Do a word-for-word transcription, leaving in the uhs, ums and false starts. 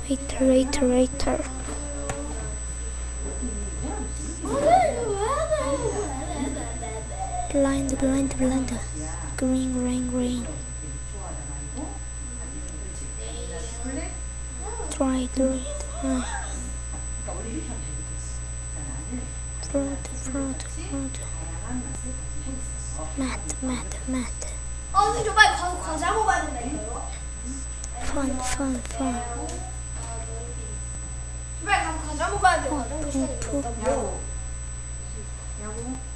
Later, later, later. Blind, blind, blind. Green, green, green. Try, try, try. Fruit, fruit, fruit. Math, math, math. 아, 근데 저 빨리 가서 과자 먹어야 된다니까요. Fun, fun, fun. 빨리 가서 과자 먹어야 돼. 과자 푸, 먹어야 푸. 돼. 야구. 야구.